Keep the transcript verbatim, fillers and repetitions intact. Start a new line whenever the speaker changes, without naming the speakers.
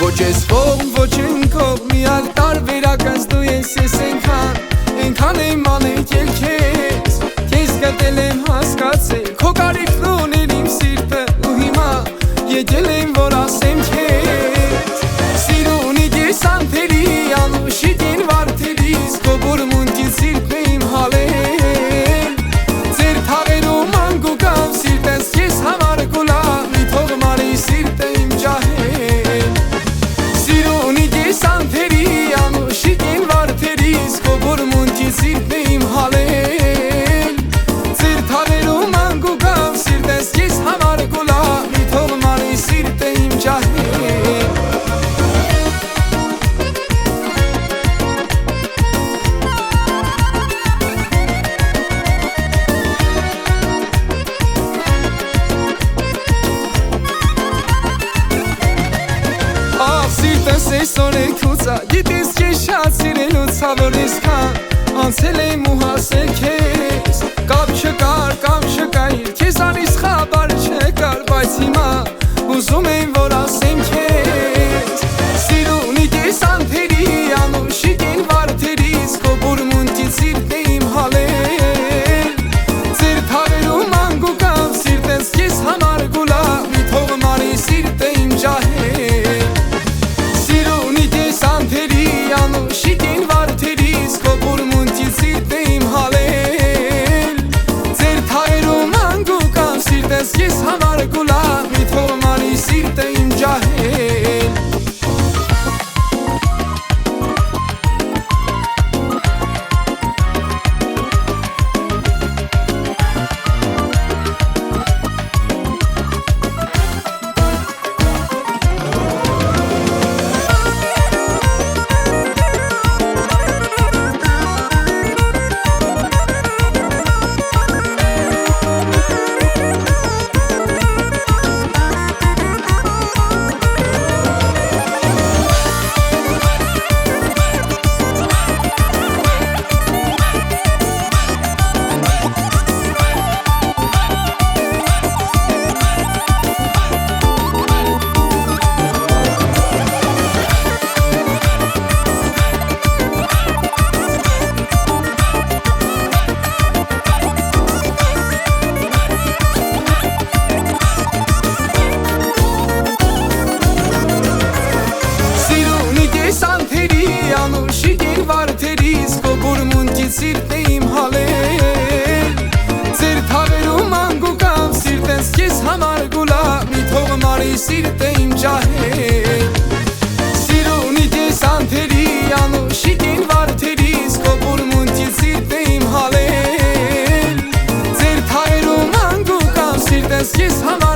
Ոչ ես կողմ, ոչ են կողմ, միակ տարբերակս դու ես ես ենքան Ենքան եմ անետ ելքես, կեզ գտել եմ հասկացել Քո կարիքն ուներ իմ սիրտը ու հիմա եկել եմ որ ասեմ քեզ Սիրունի ես անթերի, անուշիկ են վարդերիս Քո բուրմունքի սիրտն է իմ հալել Ձեր թաղերում անգու կամ սիրտս ես համար գուլավ Մի թող մարի սիրտը իմ ջահել Սիրունի ես անթերի, անուշիկ են վարդերիս Քո բուրմունքի սիրտն է իմ հալել Ձեր թաղերում անգու կամ սիրտս ես համար գուլավ Մի թող մարի սիրտը իմ ջահել Սիրտս այսօր է քուցա, գիտես ես շատ սիրելուց հավոր ես կան Անցել եմ ու հասել քեզ, կապ չկար, կամ չկայր Քեզ անիս խաբար չկար, բայց հիմա ուզում եմ որ ասեմ քեզ Սիրունի ես անթերի, անուշիկ են վարդերիս Քո բուրմունքի սիրտն է իմ հալել Ձեր թաղերում անգու կամ սիրտս ես համար գուլավ Մի թող մարի սիրտը իմ ջահել Անուշիկ են վարդերիս Քո բուրմունքի սիրտն է իմ հալել Ձեր թաղերում անգու կամ սիրտս ես համար գուլավ Մի թող մարի սիրտը իմ ջահել Անուշիկ են վարդերիս Քո բուրմունքի սիրտն է իմ հալել Ձեր թաղերում անգու կամ սիրտս ես համար գուլավ Մի թող մարի սիրտը իմ ջահել Սիրունի ես անթերի, անուշիկ են վարդերիս Քո բուրմունքի սիրտն է իմ հալել Ձեր թաղերում անգու կամ սիրտս ես համար